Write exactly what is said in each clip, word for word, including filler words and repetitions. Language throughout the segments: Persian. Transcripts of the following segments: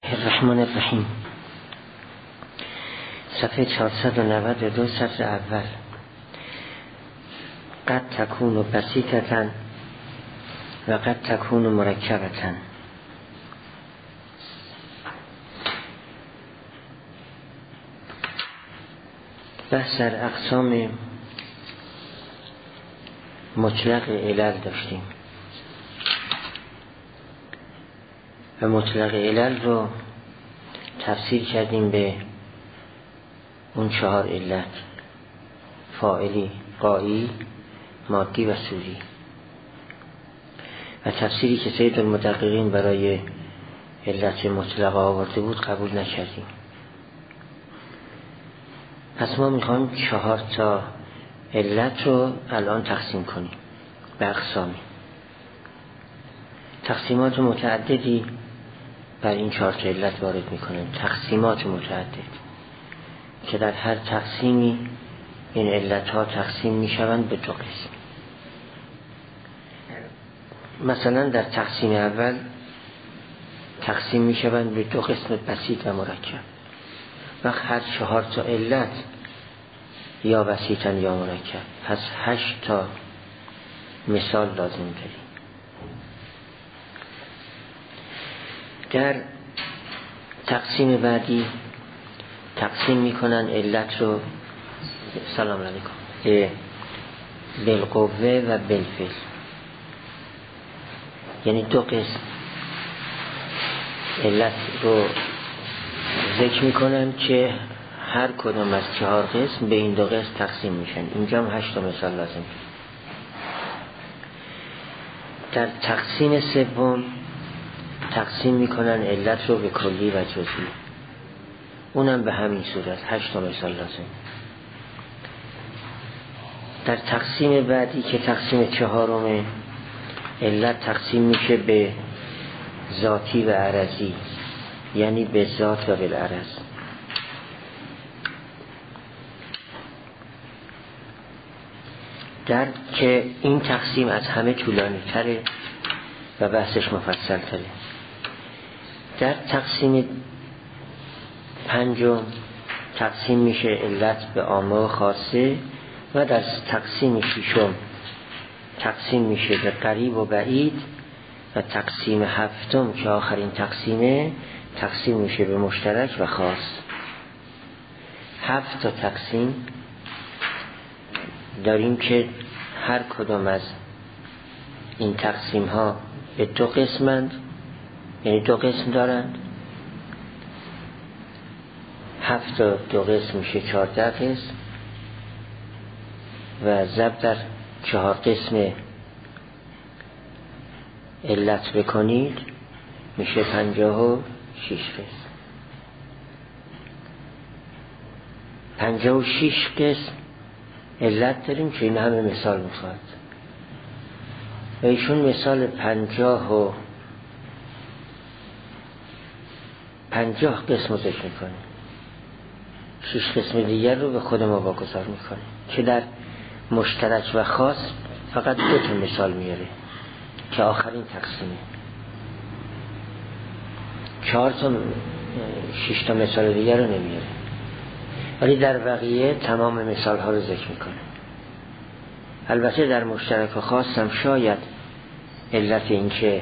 الرحمن الرحیم. صفحه چهارصد و نود و دو، سطر اول. قد تکون بسیطة و قد تکون مرکبة. بحث در اقسام مطلق علل داشتیم و مطلق علل رو تفسیر کردیم به اون چهار علت: فاعلی، غایی، مادی و صوری. و تفسیری که سید المدققین برای علت مطلق آورده بود قبول نکردیم. پس ما میخوایم چهار تا علت رو الان تقسیم کنیم به اقسامی. تقسیمات متعددی بر این چهار تا علت وارد میکنیم، تقسیمات متعدد که در هر تقسیمی این علت ها تقسیم میشوند به دو قسم. مثلا در تقسیم اول تقسیم میشوند به دو قسم: بسیط و مرکب. وقت هر چهار تا علت یا بسیطن یا مرکب، پس هشت تا مثال لازم داریم. در تقسیم بعدی تقسیم میکنن علت رو، سلام علیکم، بالقوه و بالفعل. یعنی دو قسم علت رو ذکر میکنن که هر کدوم از چهار قسم به این دو قسم تقسیم میشن. اینجا هم هشت تا مثال لازم. در تقسیم سوم تقسیم میکنن علت رو به کلی و جزئی. اونم به همین صورت هشت تا مثال لازم. در تقسیم بعدی که تقسیم چهارم، علت تقسیم میشه به ذاتی و عرضی، یعنی به ذات و بالعرض. در که این تقسیم از همه طولانی تره و بحثش مفصل تره. در تقسیم پنجم تقسیم میشه علت به عامه و خاصه و در تقسیم ششم تقسیم میشه به قریب و بعید و تقسیم هفتم که آخرین تقسیمه تقسیم میشه به مشترک و خاص. هفت تا تقسیم داریم که هر کدام از این تقسیم ها به دو قسمند، یعنی دو قسم دارند. هفت تا دو قسم میشه چهارده قسم و ضرب در چهار قسم علت بکنید میشه پنجاه و شیش قسم. پنجاه و شیش قسم علت داریم که این همه مثال میخواد و ایشون مثال پنجاه و پنجاه قسم ذکر میکنه. شیش قسم دیگر رو به خود ما واگذار میکنه که در مشترک و خاص فقط دو تا مثال میاره که آخرین تقسیمه. چهار تا شش تا مثال دیگر رو نمیاره، ولی در بقیه تمام مثال ها رو ذکر میکنه. البته در مشترک و خاص هم شاید علت این که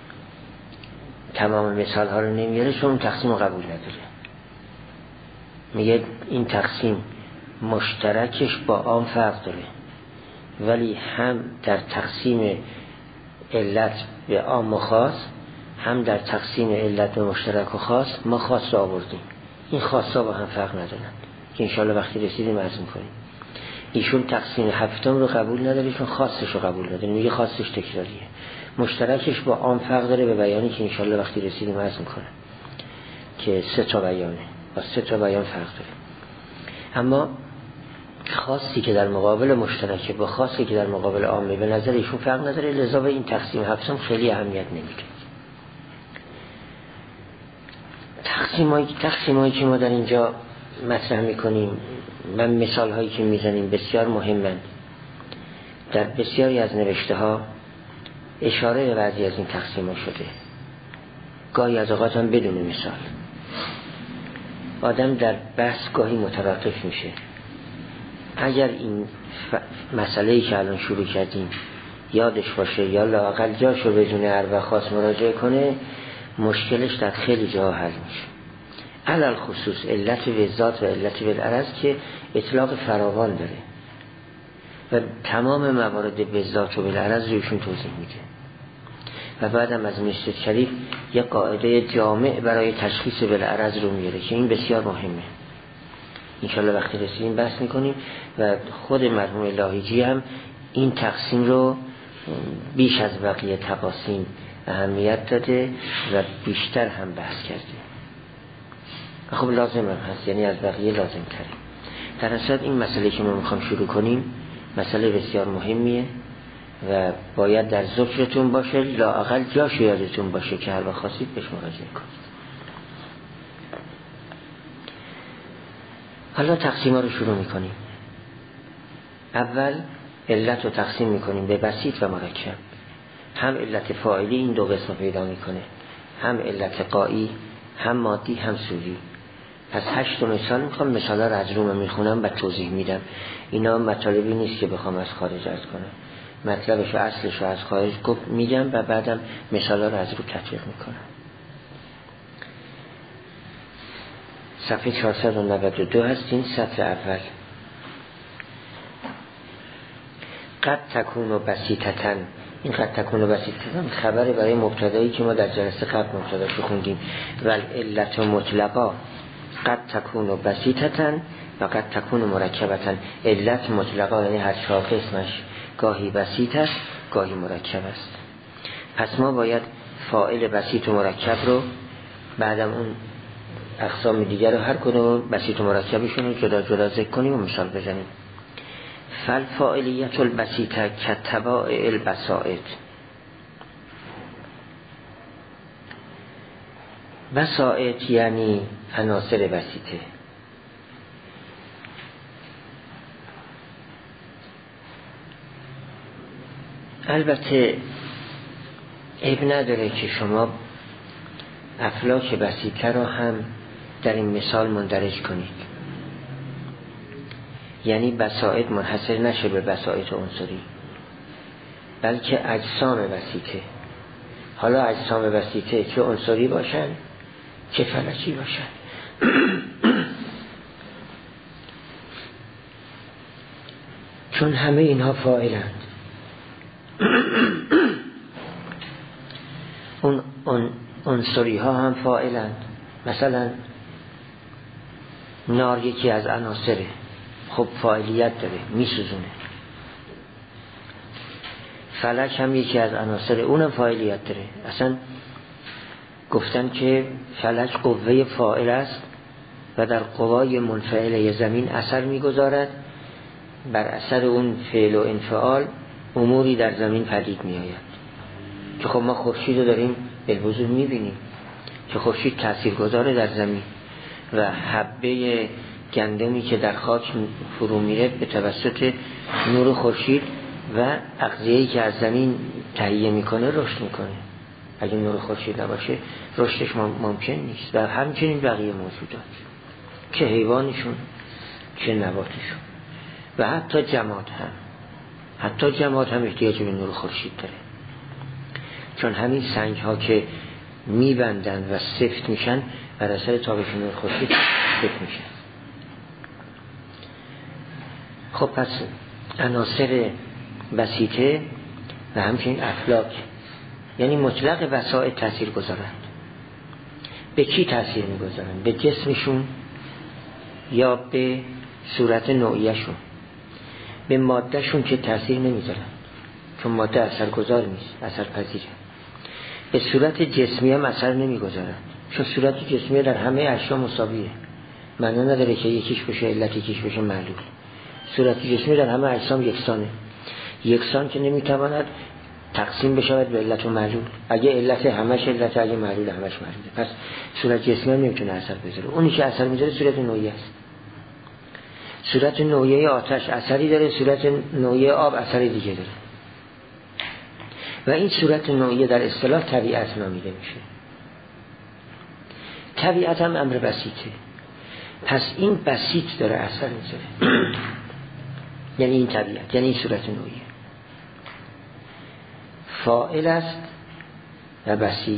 تمام مثال ها رو نمیاره چون اون تقسیم رو قبول نداره. میگه این تقسیم مشترکش با عام فرق داره، ولی هم در تقسیم علت به عام و خاص هم در تقسیم علت به مشترک و خاص ما خاص رو آوردیم. این خاص ها با هم فرق ندارن که انشالله وقتی رسیدیم عرض میکنیم. ایشون تقسیم هفتم رو قبول نداره چون خاصش رو قبول نداره، میگه خاصش تکراریه. مشترکش با عام فرق داره به بیانی که انشالله وقتی رسیدیم عرض میکنم که سه تا بیانه، با سه تا بیان فرق داره. اما خاصی که در مقابل مشترکه با خاصی که در مقابل عامه به نظر ایشون فرق نداره، لذا به این تقسیم هفتم خیلی اهمیت نمیده. تقسیمایی تقسیمایی که ما در اینجا مطرح میکنیم و مثال هایی که میزنیم بسیار مهمند. در بسیاری از نوشته ها اشاره به بعضی از این تقسیم ها شده گاهی از اوقات هم بدون مثال. آدم در بحث گاهی مترادف میشه. اگر این ف... مسئله‌ای که الان شروع کردیم یادش باشه یا لااقل جاشو بدونه هر وقت خواست مراجعه کنه، مشکلش در خیلی جاها حل میشه. علل خصوص علت وذات و علت بالعرض که اطلاق فراوان داره و تمام موارد وذات و بالعرض رویشون توضیح میده و بعدم از مجلس شریف یک قاعده جامع برای تشخیص بالعرض رو میاره که این بسیار مهمه. انشالله وقتی رسیدیم بحث میکنیم و خود مرحوم لاهیجی هم این تقسیم رو بیش از بقیه تقاسیم اهمیت داده و بیشتر هم بحث کرده. خب لازم هم هست، یعنی از بقیه لازم تره. در اصل این مسئله که ما میخوام شروع کنیم مسئله بسیار مهمیه و باید در ذکرتون باشه، لااقل جاش یادتون باشه که هر وقت خواستید بهش مراجعه کنید. حالا تقسیم ها رو شروع میکنیم. اول علت رو تقسیم میکنیم به بسیط و مرکب. هم علت فاعلی این دو قسم پیدا میکنه، هم علت قایی، هم مادی، هم سوری. پس هشت مثال میخوام، مثالا رو از روم میخونم و توضیح میدم. اینا مطالبی نیست که بخوام از خارج عرض کنم، مطلبش و اصلش رو از خارج گفت میگم و بعدم مثالا رو از رو تطبیق میکنم. صفحه چهارصد و نود و دو هستین، سطر اول. قد تکون و بسیطتن، این قد تکون و بسیطتن خبره برای مبتدایی که ما در جلسه قبل مبتداشو خوندیم. ول علت مطلقا قد تکون و بسیطتن و قد تکون مرکبتن. علت مطلقا یعنی هر چهار قسمش گاهی بسیط است گاهی مرکب است. پس ما باید فاعل بسیط و مرکب رو بعدم اون اقسام دیگر رو هر کدوم بسیط و مرکبشون رو جدا جدا ذکر کنیم و مثال بزنیم. فالفاعلیت البسیطه کتباع البسائط. بسائط یعنی عناصر بسیطه. البته عیب نداره که شما افلاک بسیطه را هم در این مثال مندرج کنید، یعنی بسائط منحصر نشه به بسائط عنصری بلکه اجسام بسیطه. حالا اجسام بسیطه چه عنصری باشن چه فلکی باشن. چون همه اینها فاعلند. اون اون عنصری ها هم فاعلند. مثلا نار یکی از عناصره، خب فاعلیت داره، میسوزونه. فلک هم یکی از عناصر، اونم فاعلیت داره. اصلا گفتن که فلک قوه فاعل است و در قوای منفعله زمین اثر میگذارد. بر اثر اون فعل و انفعال اموری در زمین پدید می آید که خب ما خورشید رو داریم بالوضوح میبینیم که خورشید تاثیرگذاره در زمین و حبه گندمی که در خاک فرو میره به توسط نور خورشید و اغذیه‌ای که از زمین تهیه میکنه رشد میکنه. اگه نور خورشید نباشه رشدش ممکن نیست. و همچنین بقیه موجودات که حیوانشون که نباتشون و حتی جماد هم حتی جماد هم احتیاج به نور خورشید داره، چون همین سنگ ها که میبندن و سفت میشن بر اثر تابش نور خورشید سفت میشن. خب پس عناصر بسیطه و همچنین افلاک یعنی مطلق وسائط تأثیر گذارند. به کی تأثیر میگذارند؟ به جسمشون یا به صورت نوعیشون؟ به مادهشون که تأثیر نمیذارن، چون ماده اثرگذار نیست، اثر پذیره. به صورت جسمی هم اثر نمیگذارن، چون صورت جسمی در همه اشیا مساویه. معنی نداره که یکیش بشه علت یکیش بشه معلول. صورت جسمی در همه اجسام یکسانه. یکسان که نمیتواند تقسیم بشود به علت و معلول. اگه علت همش علت، اگه معلول همش معلوله. پس صورت جسمی هم نمیتونه اثر بذاره. اونی که اثر میذاره صورت نوعی است. صورت نوعی آتش اثری داره، صورت نوعی آب اثری دیگه داره. و این صورت نوعی در اصطلاح طبیعت نامیده میشه. طبیعت هم امر بسیطه، پس این بسیط داره اثر میذاره. یعنی این طبیعت، یعنی این صورت نوعیه فاعل است و بسیط.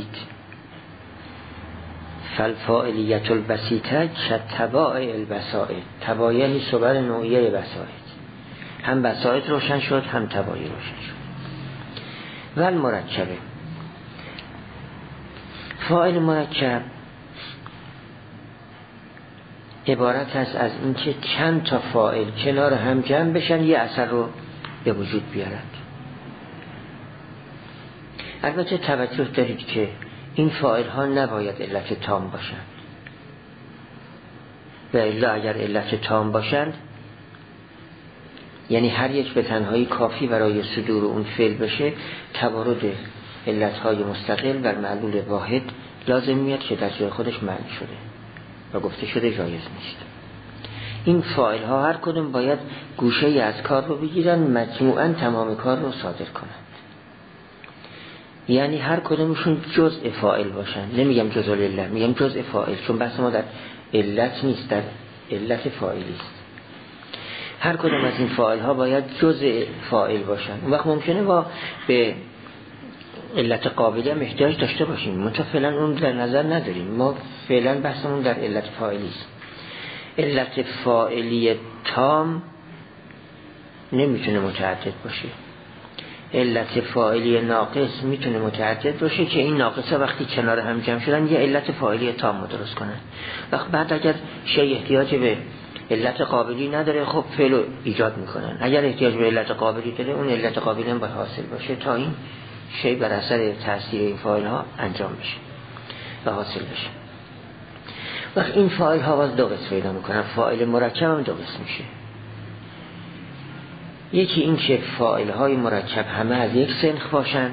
فالفاعلیت البسیطه کتباع البسائط، تباع یعنی صور نوعیه بسائط، هم بسائط روشن شد هم تباعی روشن شد. و المرکبه، فاعل مرکب عبارت است از اینکه چند تا فاعل کنار هم جمع بشن یه اثر رو به وجود بیارند. البته توجه دارید که این فاعل ها نباید علت تام باشند، و الا اگر علت تام باشند یعنی هر یک به تنهایی کافی برای صدور اون فعل بشه، توارد علت های مستقل بر معلول واحد لازم میاد که در جای خودش معنی شده و گفته شده جایز نیست. این فاعل ها هر کدوم باید گوشه ای از کار رو بگیرن، مجموعاً تمام کار رو صادر کنند. یعنی هر کدومشون جزء فاعل باشن، نمیگم جزء العله، میگم جزء فاعل، چون بحث ما در علت نیست، در علت فاعلی است. هر کدوم از این فاعل ها باید جزء فاعل باشن. اون وقت ممکنه با به علت قابلی هم احتیاج داشته باشیم، منتها فعلا اون در نظر نداریم. ما فعلا بحثمون در علت فاعلی است. علت فاعلی تام نمیتونه متعدد باشه، علت فاعلی ناقص میتونه متعدد باشه که این ناقصه وقتی کنار هم جمع شدن یه علت فاعلی تام درست کنن. وقت بعد اگر شی احتیاج به علت قابلی نداره، خب فعل رو ایجاد میکنن. اگر احتیاج به علت قابلی داره، اون علت قابلی هم باید حاصل باشه تا این شی بر اثر تاثیر این فاعل ها انجام بشه و حاصل بشه. وقت این فاعل ها باز دو قسم پیدا میکنن، فاعل مرکب هم دو قسم میشه. یکی این که فاعل های مرکب همه از یک سنخ باشند،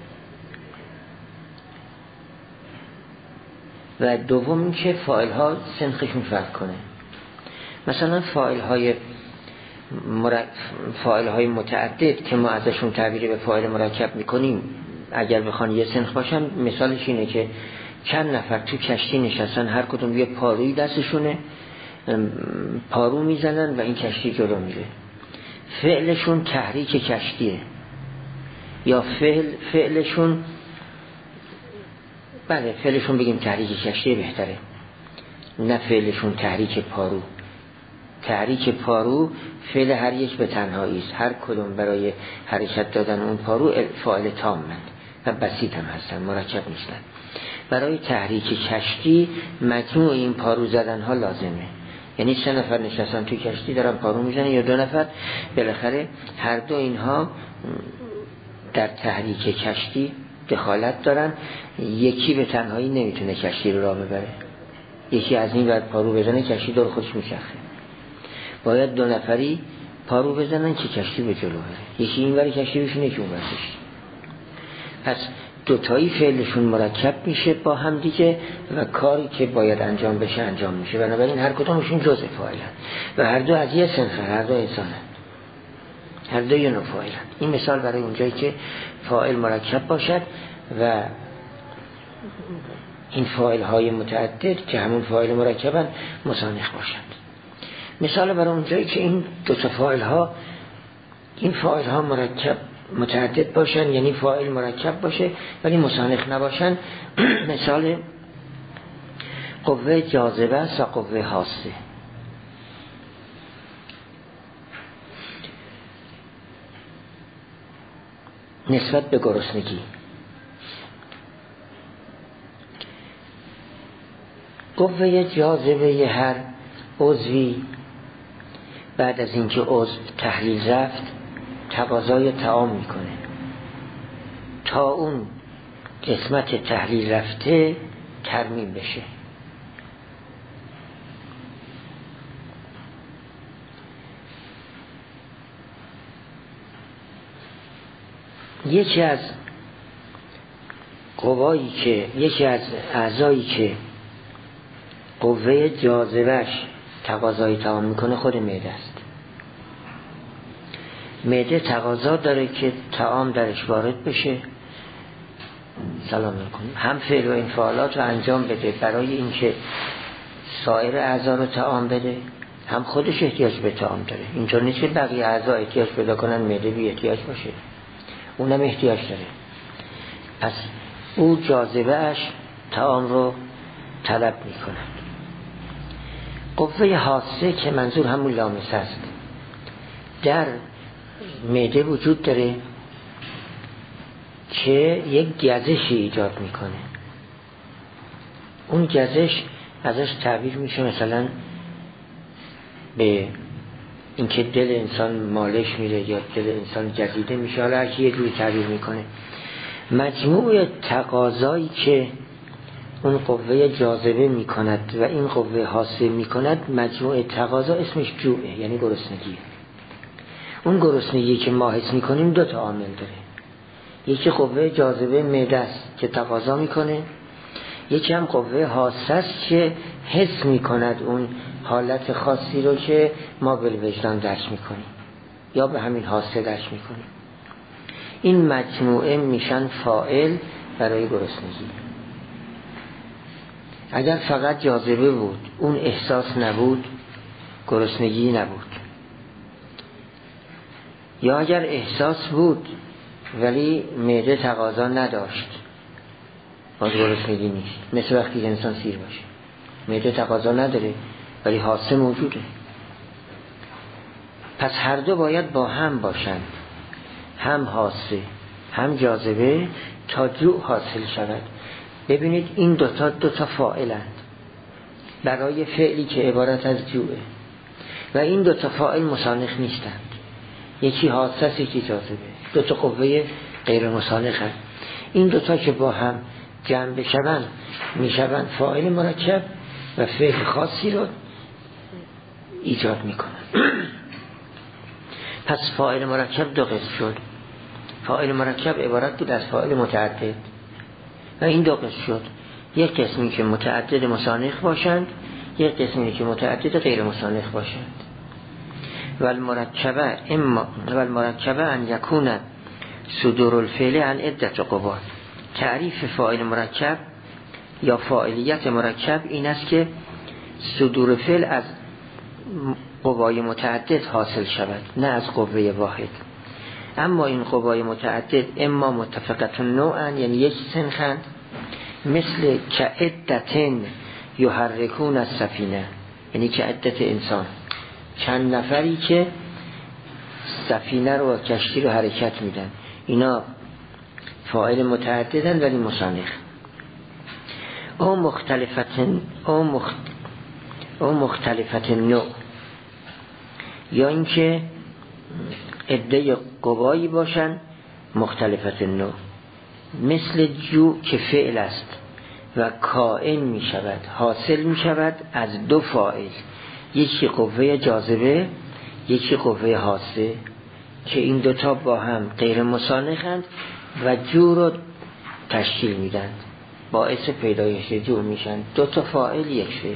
و دوم این که فاعل ها سنخشون فرق کنه. مثلا فاعل های مرکب، فاعل های متعدد که ما ازشون تعبیر به فاعل مرکب میکنیم، اگر بخوان یه سنخ باشن، مثالش اینه که چند نفر تو کشتی نشستن، هر کدوم یه پاروی دستشونه، پارو میزنن و این کشتی جلو میره. فعلشون تحریک کشتیه، یا فعل فعلشون بله فعلشون بگیم تحریک کشتیه بهتره، نه فعلشون تحریک پارو. تحریک پارو فعل هر یک به تنهایی است، هر کدوم برای حرکت دادن اون پارو فاعل تامند و بسیط هم هستن، مرکب نیستن. برای تحریک کشتی مجموع این پارو زدن ها لازمه، یعنی سه نفر نشستن توی کشتی دارن پارو میزنن یا دو نفر، بالاخره هر دو اینها در تحریک کشتی دخالت دارن. یکی به تنهایی نمیتونه کشتی رو راه ببره، یکی از این ور پارو بزنه کشتی دور خودش میچرخه، باید دو نفری پارو بزنن که کشتی به جلو بره، یکی این ور کشتی بشونه یکی اون ور کشتی. پس دوتایی فعلشون مرکب میشه با هم دیگه و کاری که باید انجام بشه انجام میشه. بنابراین هر کدومشون جزء فاعلن و هر دو از یه سنخ، هر دو انسانن، هر دو یه نوع فاعلن. این مثال برای اونجایی که فاعل مرکب باشد و این فاعل های متعدد که همون فاعل مرکبن مسانخ باشند. مثال برای اونجایی که این دو تا فاعل ها این فاعل ها مرکب متعدد باشن، یعنی فاعل مرکب باشه ولی مسانخ نباشن. مثال قوه جاذبه است و قوه حاسه. نسبت به گرسنگی، قوه جاذبه هر عضوی بعد از اینکه عضو تحلیل رفت تقاضای طعام میکنه تا اون قسمت تحلیل رفته ترمیم بشه. یکی از قوایی که یکی از اعضایی که قوه جاذبهش تقاضای طعام میکنه خود معده است. معده تقاضا داره که طعام درش وارد بشه سلام نکنیم، هم فعل و انفعالات رو انجام بده برای اینکه سایر اعضا رو طعام بده، هم خودش احتیاج به طعام داره. اینطور نیست که بقیه اعضا احتیاج پیدا کنن معده بی احتیاج باشه، اونم احتیاج داره. پس او جاذبه اش طعام رو طلب می کند. قوه حاسه که منظور همون لامسه است، در معده وجود داره که یک گزشی ایجاد میکنه. اون گزش ازش تعبیر میشه مثلا به اینکه دل انسان مالش میره یا دل انسان جزیده میشه، حالا هرکی یه جوری تعبیر میکنه. مجموع تقاضایی که اون قوه جاذبه میکند و این قوه حاسه میکند، مجموع تقاضا اسمش جوعه، یعنی گرسنگی. اون گرسنگی که ما حس میکنیم دو تا عامل داره. یکی قوه جاذبه معده است که تقاضا میکنه، یکی هم قوه حاسه است که حس میکند اون حالت خاصی رو که ما بالوجدان درک میکنیم یا به همین حاسه درک میکنیم. این مجموعه میشن فاعل برای گرسنگی. اگر فقط جاذبه بود، اون احساس نبود، گرسنگی نبود. یا اگر احساس بود ولی معده تقاضا نداشت، باز گرسنگی نیست. مثل وقتی انسان سیر باشه، معده تقاضا نداره ولی حاسه موجوده. پس هر دو باید با هم باشند، هم حاسه هم جاذبه، تا جوع حاصل شود. ببینید این دوتا دوتا فاعلند برای فعلی که عبارت از جوعه، و این دوتا فاعل مسانخ نیستند. یکی حاسه است، یکی جاذبه، دوتا قوه غیر مسانخ هست. این دوتا که با هم جمع بشوند میشوند فاعل مرکب و فعل خاصی رو ایجاد میکنن. پس فاعل مرکب دو قسم شد. فاعل مرکب عبارت بود از فاعل متعدد و این دو قسم شد. یک قسمی که متعدد مسانخ باشند، یک قسمی که متعدد غیر مسانخ باشند. و المرکبه اما و المرکبه ان یکون صدور الفعل عن عدت قوا. تعریف فاعل مرکب یا فاعلیت مرکب این است که صدور فعل از قوای متعدد حاصل شود، نه از قوه واحد. اما این قوای متعدد اما متفقت نوعا، یعنی یک سنخند، مثل که عدتن یحرکون از سفینه، یعنی که عدت انسان، چند نفری که سفینه رو و کشتی رو حرکت میدن، اینا فاعل متعددن ولی مسانخ. او مختلفتن او, مخت... او مختلفت نوع، یا اینکه عده قوایی باشن مختلفت نوع، مثل جو که فعل است و کائن می شود، حاصل می شود از دو فاعل، یکی قوه جاذبه یکی قوه حاسه، که این دوتا با هم غیر مسانخند و جو رو تشکیل میدن، باعث پیدایش جو میشن. دو تا فاعل یک فعل.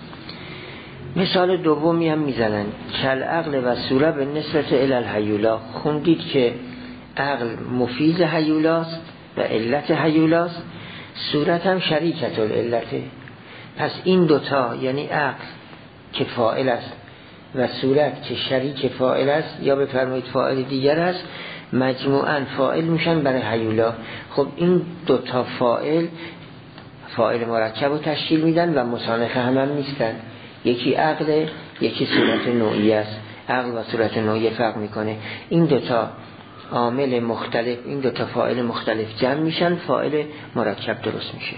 مثال دومی هم میزنن، کل عقل و صوره به نسبت الالحیولا. خوندید که عقل مفید حیولاست و علت حیولاست، صورت هم شریکت العلته. پس این دوتا، یعنی عقل که فاعل است و صورت که شریک فاعل است، یا بفرمایید فاعل دیگر است، مجموعاً فاعل میشن برای حیولا. خب این دوتا فاعل فاعل مرکب رو تشکیل میدن و مسانخه هم, هم نیستن. یکی عقل، یکی صورت نوعی است. عقل و صورت نوعی فرق میکنه. این دوتا عامل مختلف، این دوتا فاعل مختلف جمع میشن، فاعل مرکب درست میشه.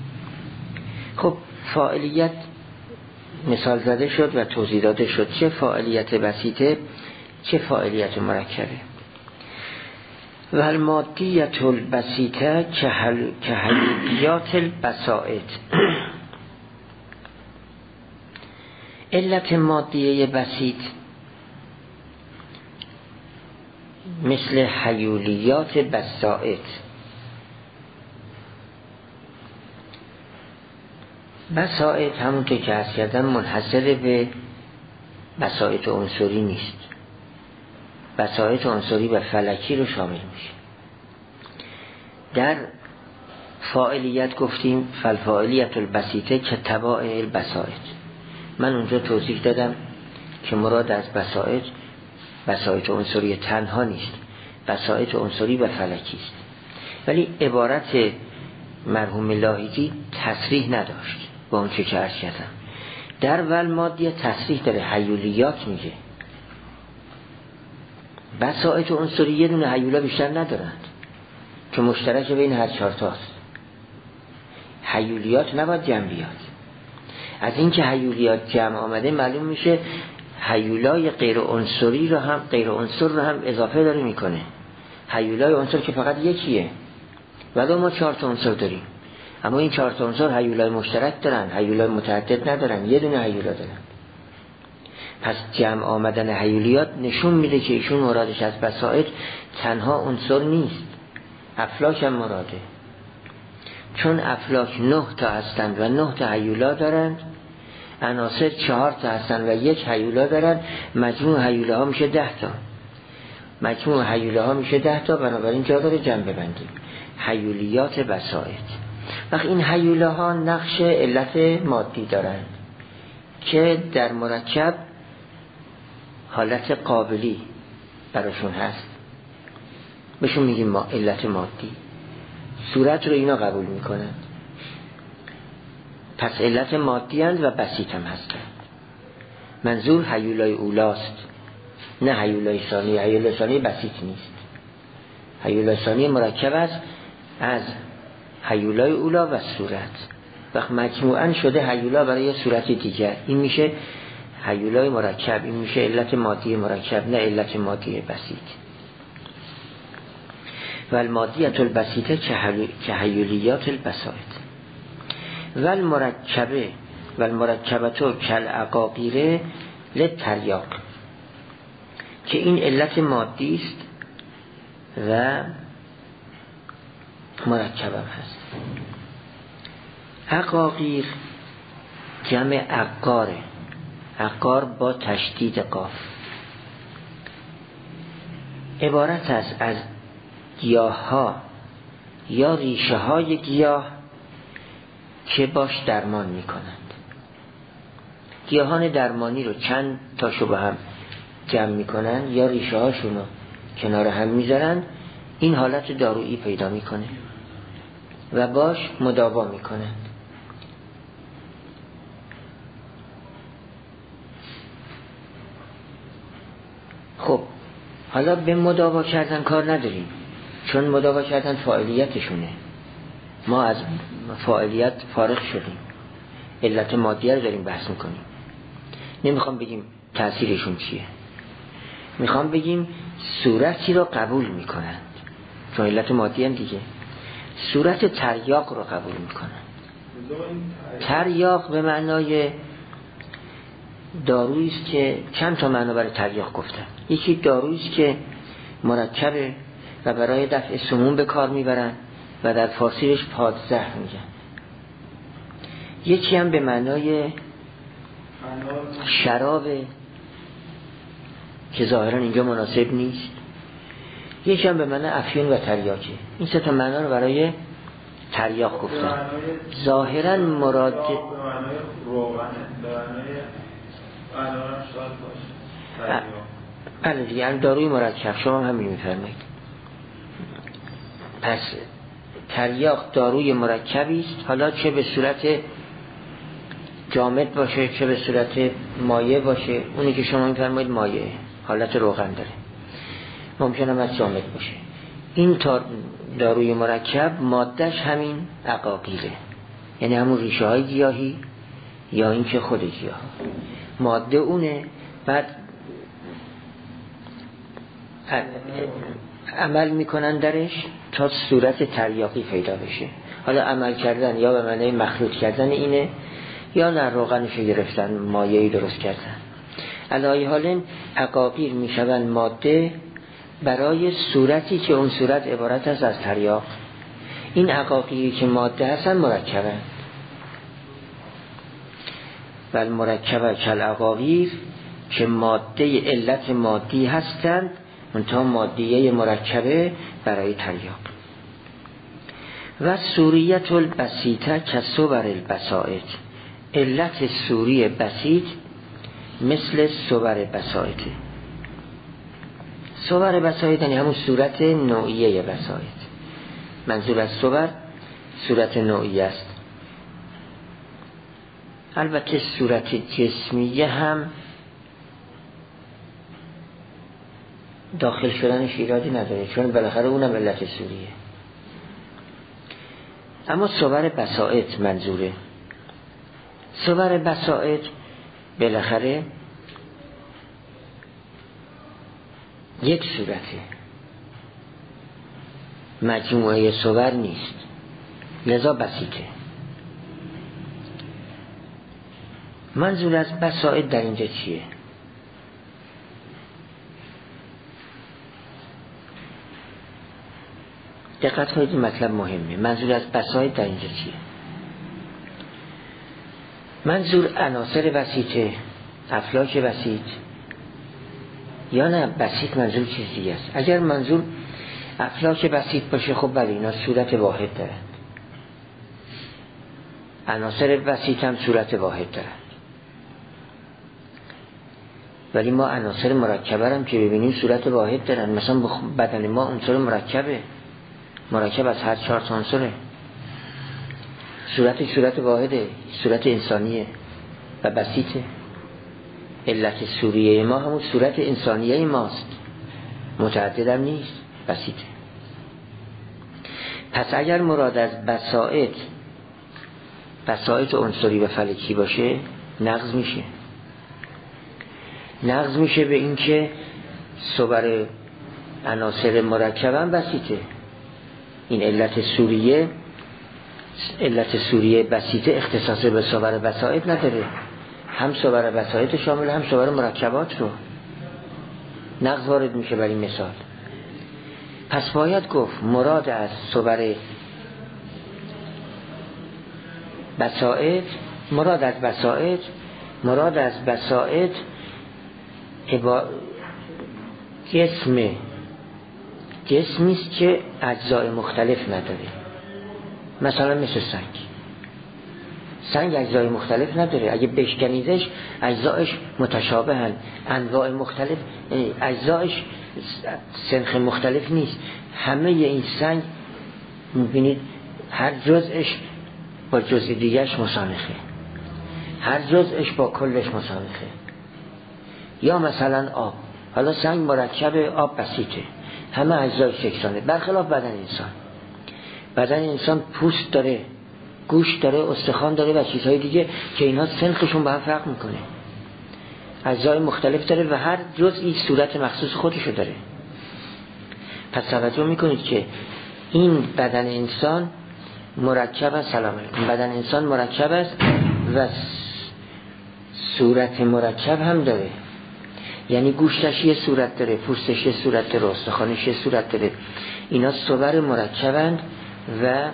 خب فاعلیت مثال زده شد و توضیح داده شد، چه فاعلیت بسیطه چه فاعلیت مرکبه. و المادیت البسیطه که حیولیات البسائط. علت مادیه بسیط مثل حیولیات بسائط. بسائط همونطور که عرض کردم منحصر به بسائط عنصری نیست. بسائط عنصری و فلکی رو شامل میشه. در فاعلیت گفتیم، فالفاعلیت البسیطه که تبع البسائط. من اونجا توضیح دادم که مراد از بسائط بسائط عنصری تنها نیست، بسائط عنصری و فلکی است. ولی عبارت مرحوم لاحیجی تصریح نداشت با اون چه که عرض کردم. در ول مادیه تصریح داره، حیولیات میگه. بسائط عنصری یه دونه حیولا بیشتر ندارند که مشترک بین هر چهار تاست. حیولیات نباید جمع بیاد. از اینکه حیولیات جمع آمده معلوم میشه حیولای غیر عنصری رو هم غیر عنصر رو هم اضافه داره میکنه. حیولای عنصر که فقط یکیه، ولی ما چهار تا عنصر داریم، اما این چهار تا عنصر حیولای مشترک دارن، حیولای متعدد ندارن، یه دونه حیولا دارن. پس جمع آمدن حیولیات نشون میده که ایشون مرادش از بسائط تنها عنصر نیست، افلاک هم مراده. چون افلاک نه تا هستند و نه تا حیولا دارند، عناصر چهار تا هستند و یک حیولا دارند، مجموع حیوله ها میشه ده تا. مجموع حیوله ها میشه ده تا، بنابراین جا داره جمع ببندیم. حیولیات بسائط. وقت این حیوله ها نقش علت مادی دارند که در مرکب حالت قابلی براشون هست، بهشون میگیم ما علت مادی. صورت رو اینا قبول میکنند، پس علت مادی هست و بسیط هم هستند. منظور حیولای اولاست، نه حیولای ثانی. حیولای ثانی بسیط نیست. حیولای ثانی مرکب است از حیولای اولا و صورت. وقت مجموعاً شده حیولا برای صورت دیگر، این میشه حیولای مرکب، این میشه علت مادی مرکب، نه علت مادی بسیط. و المادیت البسیطه که حیولیات البسائط. و المرکبه و المرکبتو کل عقاقیره لتریاق، که این علت مادی است و مرکب هم هست. عقاقیر جمع عقاره، عقار با تشدید قاف، عبارت است از گیاه ها یا ریشه های گیاه که باش درمان می کنند. گیاهان درمانی رو چند تاشو به هم جمع می کنند یا ریشه هاشون رو کنار هم می ذارند، این حالت دارویی پیدا می کنه و باش مداوا می کنند. خب حالا به مداوا کردن کار نداریم، چون مداوا کردن فاعلیتشونه. ما از فاعلیت فارغ شدیم، علت مادیه رو داریم بحث میکنیم. نمیخوام بگیم تأثیرشون چیه، میخوام بگیم صورتی رو قبول میکنند، چون علت مادیه هم دیگه. صورت تریاق رو قبول میکنند. تریاق به معنای دارویی است که چند تا معنا برای تریاق گفتن. یکی دارویی است که مرکبه و برای دفع سموم به کار میبرن و در فارسیش پادزهر میگن. یکی هم به معنای شراب که ظاهرا اینجا مناسب نیست. یکی هم به معنی افیون و تریاکه. این سه تا معنا رو برای تریاق گفتن. ظاهرا مراد بله دیگه، یعنی داروی مرکب. شما هم همین میفرمایید. پس تریاق داروی مرکبی است، حالا چه به صورت جامد باشه چه به صورت مایع باشه. اونی که شما میفرمایید مایع، حالت روغن داره، ممکنه از جامد باشه. این تا داروی مرکب مادهش همین عقاقیره، یعنی همون ریشه های گیاهی یا این که خود گیاه ماده اونه. بعد عمل میکنن درش تا صورت تریاقی پیدا بشه. حالا عمل کردن یا به معنی مخلوط کردن اینه، یا نه روغنش گرفتن مایعی درست کردن. علی حال عقاقیر میشون ماده برای صورتی که اون صورت عبارت است از تریاق. این عقاقیری که ماده هستن مرکبن. و مرکبه کل عقاقیر که ماده علت مادی هستند، منتها مادیه مرکبه برای تریاق. و سوریت البسیطه که صور البسائط، علت سوری بسیط مثل صور بسائط. صور بسائط یعنی همون صورت نوعیه بسائط. منظور از صور صورت نوعیه است. البته صورت جسمیه هم داخل شدنش ایرادی نداره، چون بالاخره اونم علت سوریه. اما صور بسائط منظوره. صور بسائط بالاخره یک صورته، مجموعه صور نیست، لذا بسیطه. منظور از بسائط در اینجا چیه؟ دقت کنید، این مطلب مهمه. منظور از بسائط در اینجا چیه؟ منظور عناصر بسیطه، افلاک بسیط، یا نه بسیط منظور چیز دیگه است؟ اگر منظور افلاک بسیط باشه خب بله اینا صورت واحد دارند، عناصر بسیط هم صورت واحد دارند. ولی ما عناصر مرکبه هم که ببینیم صورت واحد دارن. مثلا بدن ما عنصر مرکبه، مرکب از هر چهار عنصره، صورت صورت واحده، صورت انسانیه و بسیطه. علت سوریه ما همون صورت انسانیه ماست، متعدد هم نیست، بسیطه. پس اگر مراد از بسائط بسائط عنصری و فلکی باشه نقض میشه. نقض میشه به این که صور عناصر مرکب هم بسیطه. این علت سوریه علت سوریه بسیطه اختصاص به صور بسائط نداره، هم صور بسائط شامل هم صور مرکبات رو. نقض وارد میشه بر این مثال. پس باید گفت مراد از صور بسائط مراد از بسائط مراد از بسائط عبا... جسم جسمی است که اجزای مختلف نداره. مثلا مثل سنگ سنگ اجزای مختلف نداره، اگه بشکنیدش اجزایش متشابه هن، انواع مختلف، اجزایش سنخ مختلف نیست. همه این سنگ میبینید هر جزءش با جزء دیگرش مسانخه، هر جزءش با کلش مسانخه. یا مثلا آب، حالا سنگ مرکب، آب بسیطه، همه اجزایش یکسانه. برخلاف بدن انسان، بدن انسان پوست داره، گوش داره، استخوان داره و چیزهای دیگه که اینا سنخشون با هم فرق میکنه، اجزای مختلف داره و هر جزئی صورت مخصوص خودشو داره. پس توجه میکنید که این بدن انسان مرکب است، سلام علیکم، بدن انسان مرکب است و صورت مرکب هم داره. یعنی گوشتش یه صورت داره، پوستش یه صورت داره، استخوانش یه صورت داره. اینا صور مرکبند و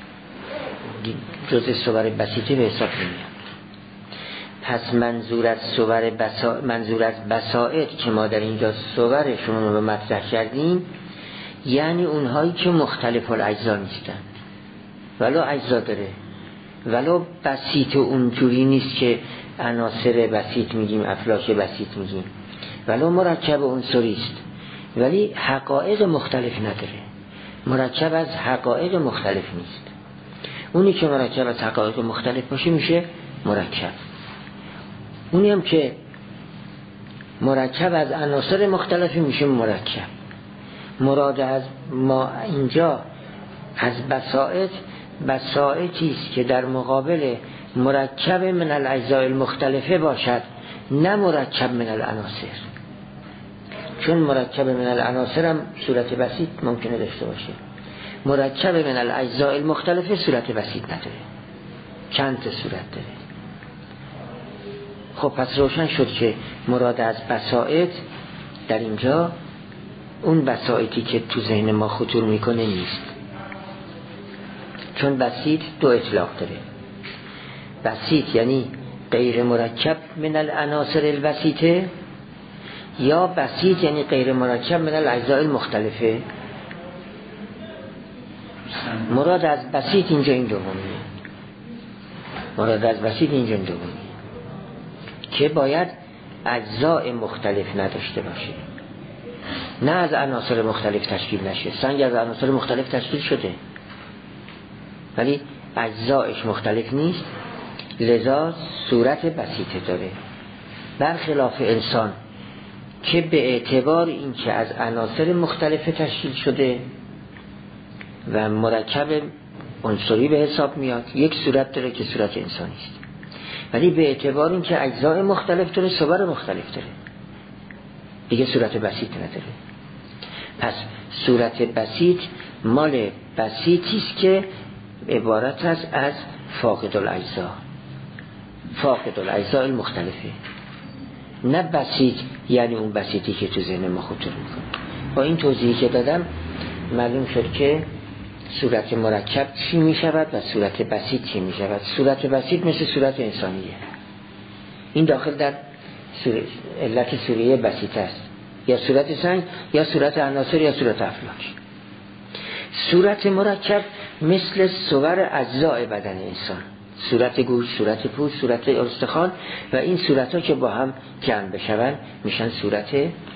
جزء صور بسیطه به حساب میاد. پس منظور از صور بسا... منظور از بسائط که ما در اینجا صورشون رو مطرح کردیم، یعنی اونهایی که مختلف الاجزا نیستن، ولو اجزا داره، ولو بسیط اونجوری نیست که عناصر بسیط میگیم، افلاک بسیط میگیم، ولو مرکب عنصری است ولی حقایق مختلف نداره. مرکب از حقایق مختلف نیست. اونی که مرکب از حقایق مختلف باشه میشه مرکب. اونی هم که مرکب از عناصر مختلفی میشه مرکب. مراد از ما اینجا از بسائط بسائطی است که در مقابل مرکب من الاجزاء المختلفه باشد، نه مرکب من العناصر. چون مرکب من العناصر هم صورت بسیط ممکنه داشته باشه، مرکب من الاجزاء المختلفه صورت بسیط نداره، چند تا صورت داره. خب پس روشن شد که مراد از بسائط در اینجا اون بسائطی که تو ذهن ما خطور میکنه نیست، چون بسیط دو اطلاق داره. بسیط یعنی غیر مرکب من العناصر البسیطه، یا بسیط یعنی غیر مرکب من الاجزاء المختلفه. مراد از بسیط اینجا این دومیه. مراد از بسیط اینجا این دومیه که باید اجزاء مختلف نداشته باشه، نه از عناصر مختلف تشکیل نشه. سنگ از عناصر مختلف تشکیل شده ولی اجزایش مختلف نیست، لذا صورت بسیطه داره. برخلاف انسان که به اعتبار این که از عناصر مختلف تشکیل شده و مرکب عنصری به حساب میاد، یک صورت داره که صورت انسانی است، ولی به اعتبار این که اجزای مختلف داره، صور مختلف داره، دیگه صورت بسیط نداره. پس صورت بسیط مال بسیطی است که عبارت است از فاقد الاجزا، فاقد الاجزاء المختلفه، نه بسیط یعنی اون بسیطی که تو ذهن ما خطور میکنه. با این توضیحی که دادم معلوم شد که صورت مرکب چی میشود و صورت بسیط چی میشود. صورت بسیط مثل صورت انسانیه، این داخل در علت سوریه بسیط است، یا صورت سنگ یا صورت عناصر یا صورت افلاک. صورت مرکب مثل صور اجزای بدن انسان، صورت گوش، صورت پوست، صورت استخوان، و این صورت ها که با هم جمع بشون میشن صورت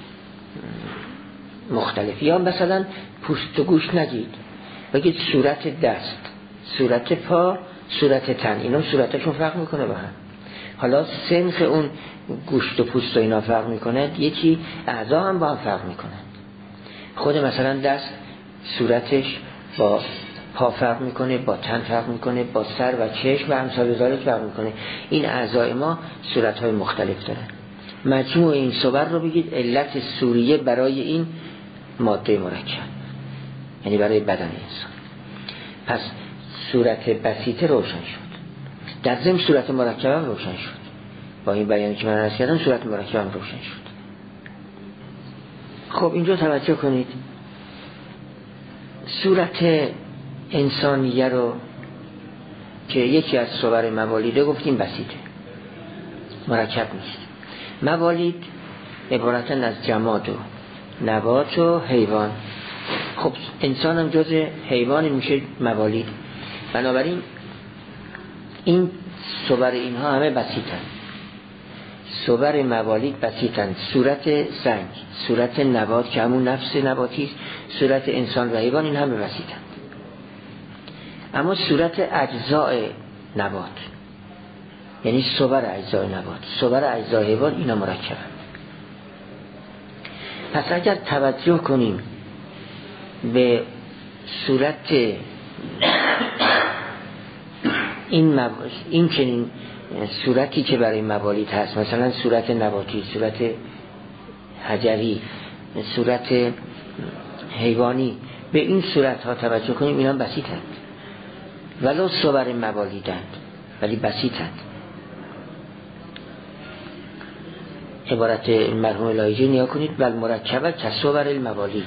مختلف. یا مثلا پوست و گوش نگید، بگید صورت دست، صورت پا، صورت تن، اینا صورتشون فرق میکنه با هم. حالا سنخ اون گوشت و پوست و اینا فرق میکنه، یکی اعضا هم با هم فرق میکنه. خود مثلا دست صورتش با پا فرق میکنه، با تن فرق میکنه، با سر و چشم و امثال ذالک فرق میکنه. این اعضای ما صورتهای مختلف دارن. مجموع این صور رو بگید علت سوریه برای این ماده مرکب، یعنی برای بدن انسان. پس صورت بسیطه روشن شد، در ضمن صورت مرکب هم روشن شد. با این بیانی که من عرض کردم صورت مرکب هم روشن شد. خب اینجا توجه کنید، صورت انسانیه رو که یکی از صور موالیده گفتیم بسیطه، مرکب نیست. موالید عبارتن از جماد و نبات و حیوان. خب انسان هم جز حیوان میشه موالید. بنابراین این صور اینها همه بسیطن. صور موالید بسیطن، صورت سنگ، صورت نبات که همون نفس نباتی است، صورت انسان و حیوان، این همه بسیطن. اما صورت اجزای نبات یعنی صور اجزای نبات، صور اجزای حیوان، اینا مرکبن. پس اگر توجه کنیم به صورت این مب... این چنین صورتی که برای موالید هست، مثلا صورت نباتی، صورت حجری، صورت حیوانی، به این صورت ها توجه کنیم، اینا بسیطند، ولو صور موالیدند ولی بسیطند. عبارت مرحوم لاهیجی نیا کنید، بل مرکبه که صور الموالید،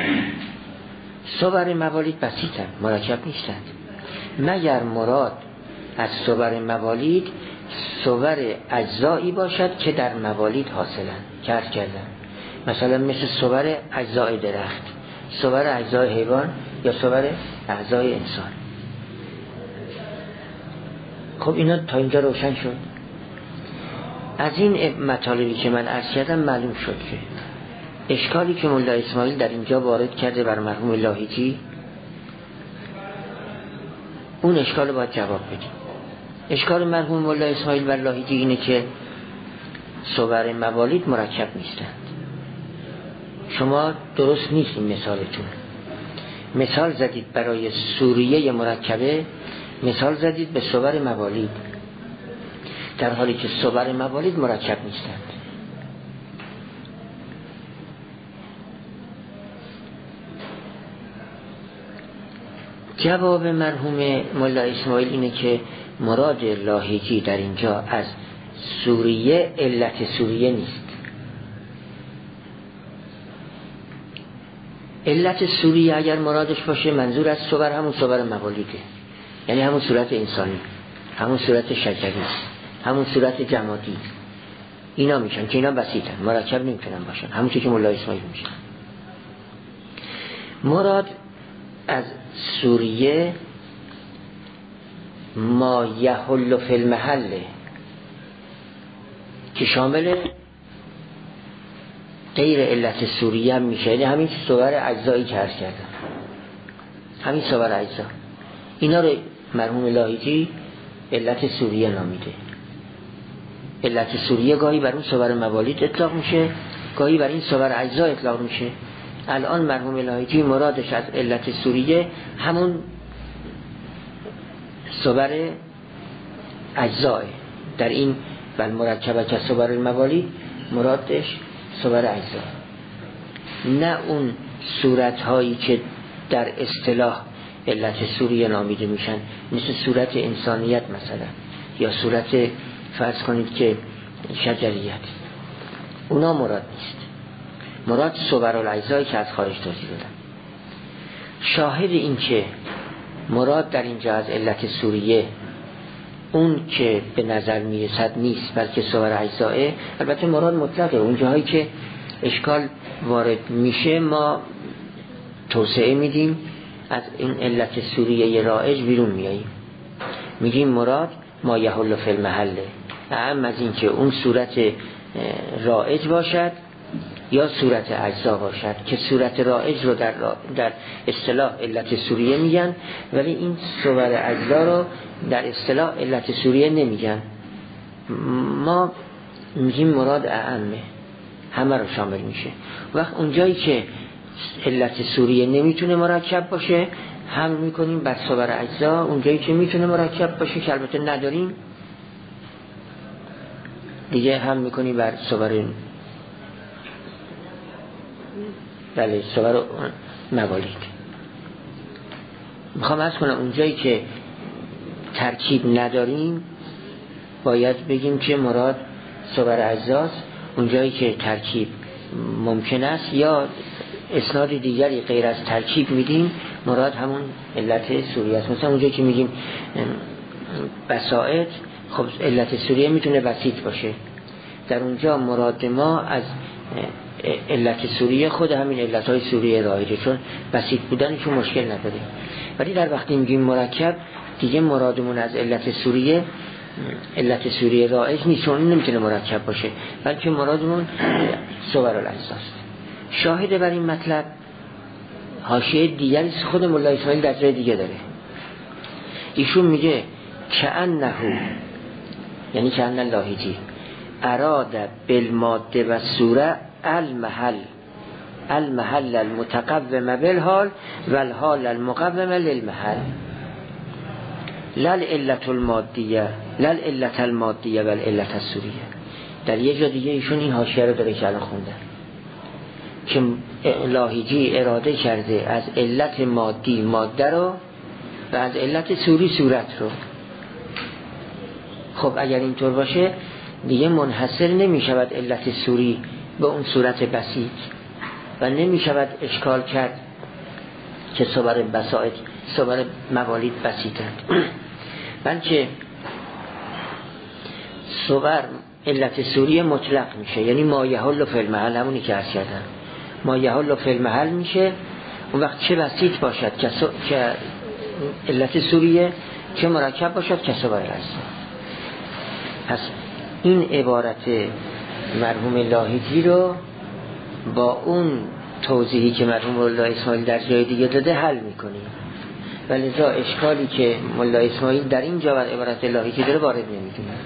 صور موالید بسیطند، مرکب نیستند، مگر مراد از صور موالید صور اجزایی باشد که در موالید حاصلند که عرض کردم، مثلا مثل صور اجزای درخت، صور اجزای حیوان یا صور اجزای انسان. خب اینا تا اینجا روشن شد. از این مطالبی که من عرض کردم معلوم شد که اشکالی که مولا اسماعیل در اینجا وارد کرده بر مرحوم لاهیجی، اون اشکال باید جواب بدیم. اشکال مرحوم مولا اسماعیل بر لاهیجی اینه که صور موالید مرکب نیستند. شما درست نیست این مثالتون. مثال زدید برای سوریه مرکبه، مثال زدید به صور موالید، در حالی که صور موالید مرکب نیستند. جواب مرحوم مولا اسماعیل اینه که مراد لاهیجی در اینجا از سوریه علت سوریه نیست. علت سوریه اگر مرادش باشه منظور از صور همون صور موالیده، یعنی همون صورت انسانی، همون صورت شجری، همون صورت جمادی، اینا میشن که اینا بسیطن، مرکب نمیتونن باشن، همون چیزی که مولا اسماعیل میشن. مراد از سوریه ما یحل فی المحل که شامل غیر علت سوریه هم میشه، یعنی همین صور اجزایی که عرض کردم، همین صور اجزا، اینا رو مرحوم لاهیجی علت سوریه نامیده. علت سوریه گاهی بر اون صور موالید اطلاق میشه، گاهی بر این صور اجزا اطلاق میشه. الان مرحوم لاهیجی مرادش از علت سوریه همون صور اجزاه. در این بل مرکبه که صور الموالید مرادش صور اجزا، نه اون صورت هایی که در اصطلاح علت سوریه نامیده میشن، مثل صورت انسانیت مثلا، یا صورت فرض کنید که شجریت، اونا مراد نیست. مراد صور الاجزایی که از خارج توضیح دادم. شاهد این که مراد در اینجا از علت سوریه اون که به نظر میرسد نیست، بلکه صور اجزاه. البته مراد مطلقه، اون جاهایی که اشکال وارد میشه ما توسعه میدیم، از این علت سوریه رائج بیرون میاییم، میگیم مراد ما یحل فی المحل، اهم از این که اون صورت رائج باشد یا صورت اجزا باشد، که صورت رائج رو در, در اصطلاح علت سوریه میگن، ولی این صور اجزا رو در اصطلاح علت سوریه نمیگن. ما میگیم مراد اعمه، همه رو شامل میشه. وقت اونجایی که علت سوریه نمیتونه مرکب باشه هم میکنیم بر صور اجزا، اونجایی که میتونه مرکب باشه که البته نداریم دیگه هم میکنیم بر صور بله صور موالید. میخوام عرض کنم اونجایی که ترکیب نداریم باید بگیم که مراد صور اجزاست، اونجایی که ترکیب ممکن است یا اسناد دیگری غیر از ترکیب میدیم مراد همون علت سوریه است. مثلا اونجایی که میگیم بساط، خب علت سوریه میتونه بسیط باشه، در اونجا مراد ما از علت سوریه خود همین علتهای سوریه رایجه، چون بسیط بودنشون مشکل نداره. ولی در وقتی میگیم مرکب دیگه مرادمون از علت سوریه علت سوریه رایج نیست، چون نمیتونه مرکب باشه، بلکه مرادمون صور الاجزاست. شاهد بر این مطلب حاشیه دیگری خود ملا اسماعیل در جای دیگه داره. ایشون میگه کأنه، یعنی کأن لاهیجی اراد بالماده و صوره المحل المحل المتقوم بالحال و الحال المقوم للمحل لل علت المادیه لل علت المادیه و العلت السوریه. در یه جا دیگه ایشون این حاشیه رو داره که الان خوندن که لاهیجی اراده کرده از علت مادی ماده رو و از علت سوری صورت رو. خب اگر اینطور باشه دیگه منحصر نمی شود علت سوری به اون صورت بسیط و نمی شود اشکال کرد که صور بساط صور موالید بسیطند، بلکه صور علت سوری مطلق میشه، یعنی ما یحل فی المحل، همونی که عرض کردم ما یحل فی المحل میشه. اون وقت چه بسیط باشد که سو... که علت سوریه، چه مرکب باشد که صور اجزا. پس این عبارت مرحوم لاهیجی رو با اون توضیحی که مرحوم ملا اسماعیل در جای دیگه داده حل میکنیم، ولی لذا اشکالی که ملا اسماعیل در این جا بر عبارت لاهیجی داره وارد نمیدونه.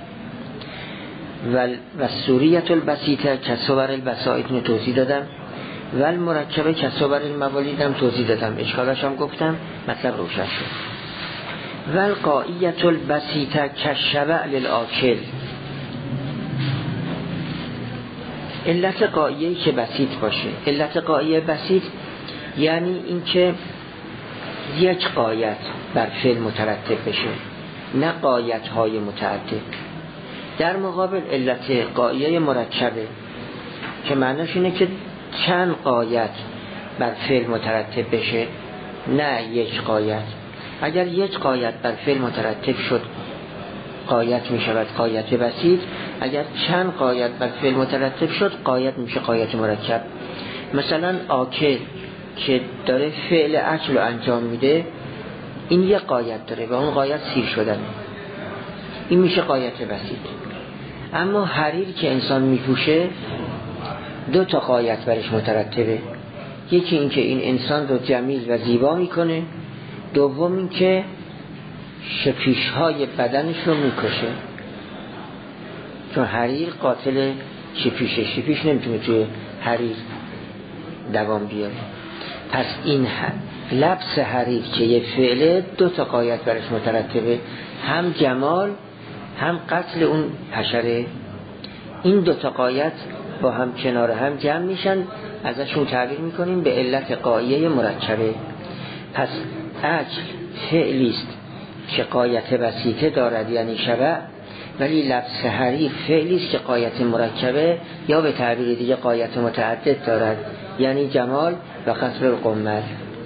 و و سوریت البسیطه که صور البسائط رو توضیح دادم و المرکبه که صور الموالید هم توضیح دادم، اشکالاش هم گفتم، مطلب روشن شد. و القائیت البسیطه که شبع للآکل، علت قائیه‌ای که بسیط باشه. علت قائیه بسیط یعنی این که یک قایت بر فعل مترتب بشه، نه قایت های متعدد. در مقابل علت قائیه مرکبه که معناش اینه که چند قایت بر فعل مترتب بشه، نه یک قایت. اگر یک قایت بر فعل مترتب شد قایت می شود قایت بسیط، اگر چند قایت بر فعل مترتب شد قایت میشه قایت مرکب. مثلا آکل که داره فعل اکل رو انجام میده، این یه غایت داره و اون غایت سیر شدنه، این میشه غایت بسیط. اما حریر که انسان میپوشه دو تا غایت برش مترتبه، یکی این که این انسان رو جمیل و زیبا میکنه، دوم این که شپیش‌های بدنش رو میکشه، چون حریر قاتل شپیشه، شپیش نمیتونه توی حریر دوام بیاره. پس این لبس حریر که یه فعله دو تا غایت برش مترتبه، هم جمال هم قتل اون حشره. این دو تا غایت با هم کنار هم جمع میشن، ازشون تعبیر میکنیم به علت غایه مرکبه. پس اجل فعلیست که غایت بسیطه دارد یعنی شبع، ولی لبس حریر فعلیست که غایت مرکبه یا به تعبیر دیگه غایت متعدد دارد یعنی جمال و قتل القمل.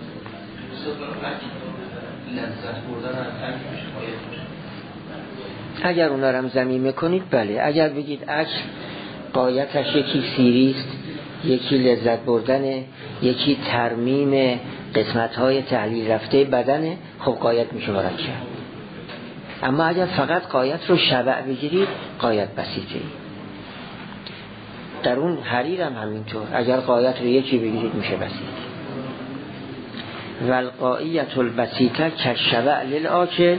اگر اونا رو هم ضمیمه کنید بله، اگر بگید اکل غایتش یکی سیریست، یکی لذت بردنه، یکی ترمیم قسمت‌های تحلیل رفته بدنه، خب غایت میشه مرکب. اما اگر فقط غایت رو شبع بگیرید غایت بسیطه. در اون حریر هم همینطور، اگر غایت رو یکی بگیرید میشه بسیط. والغایت البسیطه که شبع للآکل،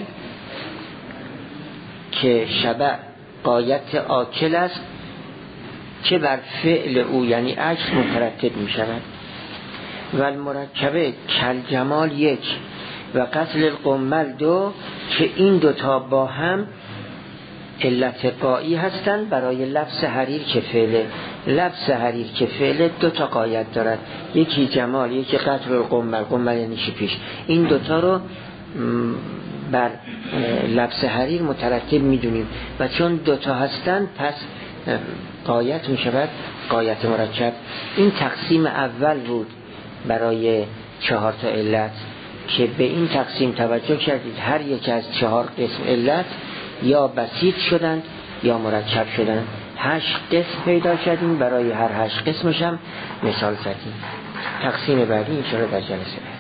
که شبع غایت آکل است که بر فعل او یعنی عکس مترتب می شود. و المرکبه کل جمال یک و قتل القمل دو، که این دوتا با هم علت قایی هستند برای لبس حریر که فعله. لبس حریر که فعله دو تا غایت دارد، یکی جمال یکی قتل القمل، قمل یعنی شپیش. این دوتا رو بر لبس حریر مترتب میدونیم و چون دوتا هستند پس غایت می شود غایت مرکب. این تقسیم اول بود برای چهار تا علت که به این تقسیم توجه کردید، هر یک از چهار قسم علت یا بسیط شدند یا مرکب شدند. هشت قسم پیدا کردیم، برای هر هشت قسمش هم مثال زدیم. تقسیم بعدی انشاءالله در جلسه